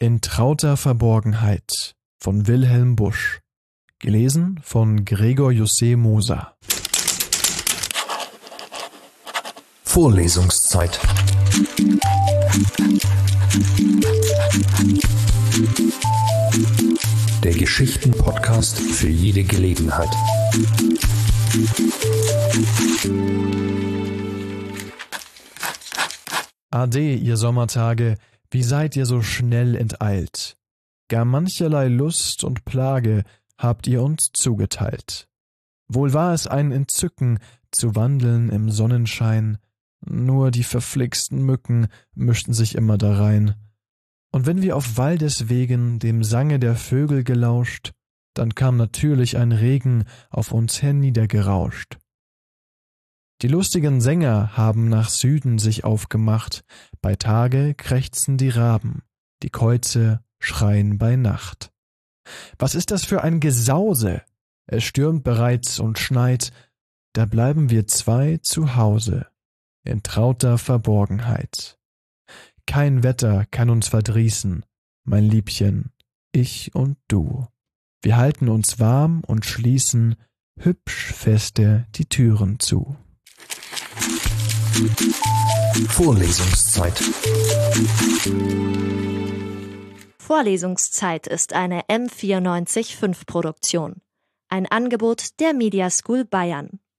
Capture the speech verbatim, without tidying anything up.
In trauter Verborgenheit von Wilhelm Busch. Gelesen von Gregor José Moser. Vorlesungszeit. Der Geschichten-Podcast für jede Gelegenheit. Ade, ihr Sommertage, wie seid ihr so schnell enteilt? Gar mancherlei Lust und Plage habt ihr uns zugeteilt. Wohl war es ein Entzücken, zu wandeln im Sonnenschein, nur die verflixten Mücken mischten sich immer darein. Und wenn wir auf Waldeswegen dem Sange der Vögel gelauscht, dann kam natürlich ein Regen auf uns herniedergerauscht. Die lustigen Sänger haben nach Süden sich aufgemacht, bei Tage krächzen die Raben, die Käuze schreien bei Nacht. Was ist das für ein Gesause? Es stürmt bereits und schneit, da bleiben wir zwei zu Hause, in trauter Verborgenheit. Kein Wetter kann uns verdrießen, mein Liebchen, ich und du. Wir halten uns warm und schließen hübsch feste die Türen zu. Vorlesungszeit. Vorlesungszeit ist eine M vierundneunzig Komma fünf Produktion. Ein Angebot der Media School Bayern.